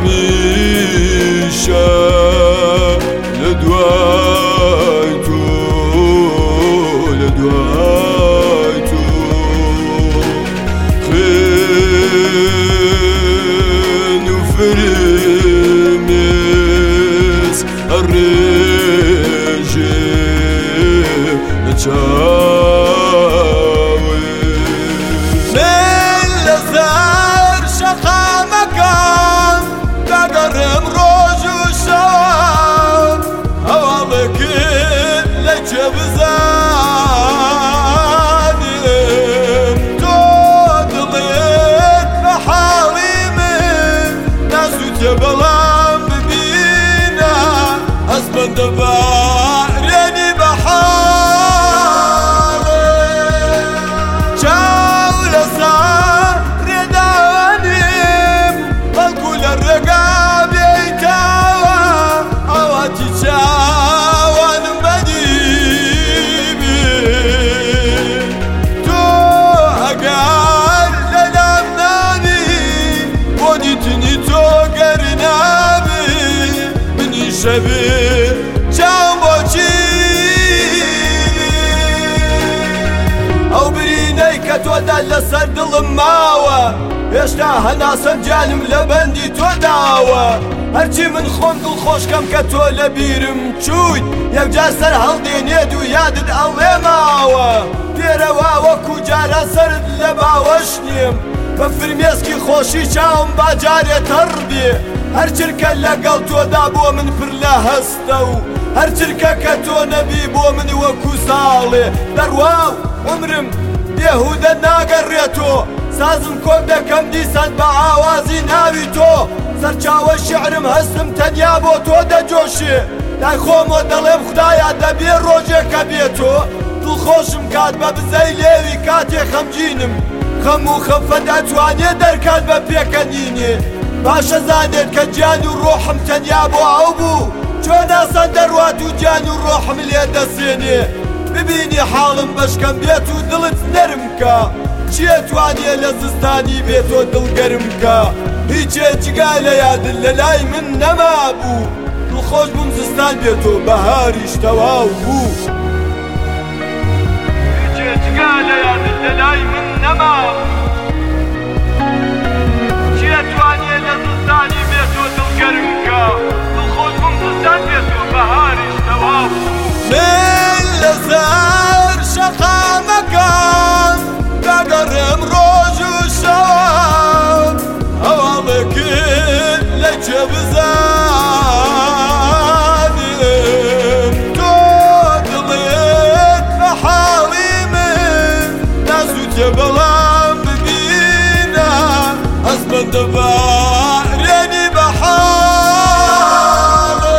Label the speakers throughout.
Speaker 1: هەمیشە لە دوای تۆ لە دوای تۆ خوێن و فرمێس هەڕێژێ لە چاوێ من لەسەر شەقامەکان دەگەڕێم ڕۆژ و شەو هەواڵێکت لە جێ بزانم تۆ دڵێت بە حاڵی من نازووتە بەڵام ببینە هەستبەندە بارێنی بەحاڵێ چاو لەسەر ڕێدانیم بەڵکو لە ڕێگا بێیتەوە ئەواتی چاوانم بەدیبی تۆ ئەگەر لەلام نانی بۆ دیتنی تۆ گەر نابی منی شەبێ چاوم بۆچی ئەو برینەی کە تۆدا لەسەر دڵم ماوە هێشتا هەناسەم جانم لە بەندی تۆ داوە هەرچی من خۆم دڵخۆشکەم کە تۆ لە بیرم چوویت یەکجار سەر هەڵدێنێت و یادت ئەڵێ ماوە پێرەوا وەکو جارە سەرت لە باوەش نیم بە فرمێسکی خۆشی چاوم باجارێ تەڕ بێ هەر چرکە لەگەڵ تۆدا بۆ من پڕ لە هەستە و هەر چرکە کە تۆ نەبی بۆ من وەکو ساڵێ دەڕواو عمرم بێهودە ناگەڕێتۆ سازم کۆک دەکەم دیسان بە ئاوازی ناوی تۆ سەرچاوە شیعرم هەستم تەنیا بۆ تۆ دەجۆشێ لای خۆمۆ دەڵێم خودایە دەبێ ڕۆژێکە بێتۆ دڵخۆشم کات بە بزەی لێوی کاتێ خەمگینم خەم و خەفە دەتوانێ دەرکات بە پێکەنینێ باشە زانێت کە گیان و ڕۆحم تەنیا بۆ ئەو بوو چۆن ئاسان دەڕوات و گیان و ڕۆحم لێ دەسێنێ ببینی حاڵم بەشکەم بێت و دڵت نەرم کە چیە توانێ لە زستانی بێتۆ دڵگەرم کە هیچێ جگا لە یادت لە لای من نەما بوو دڵخۆش بووم زستان بێتۆ بەهاریش تەواو بوو هیچێ جگا لە یادت لە لای من نەما بوو چیە توانێ لە زستانی بێتۆ دڵگەرم کە دڵخۆش بووم زستان بێتۆ بەهاریش تەواو بوو من لەسەر شەقامەکان دەگەڕێم ڕۆژ و شەو هەواڵێکت لە جێ بزانم تۆ دڵێت بە حاڵی من نازووتێ بەڵام ببینە هەستبەندە بارێنی بەحاڵێ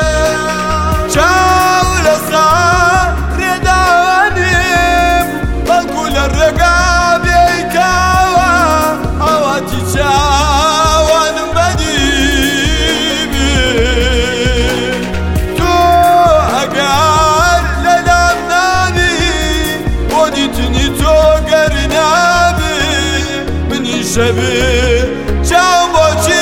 Speaker 1: چاو لەسەر ڕێدانیم بەڵکو لە ڕێگا بێیتەوە ئەواتی چاوانم بەدیبی تۆ ئەگەر لەلام نانی بۆ دیتنی تۆ گەر نابی منی شەبێ چاوم بۆچی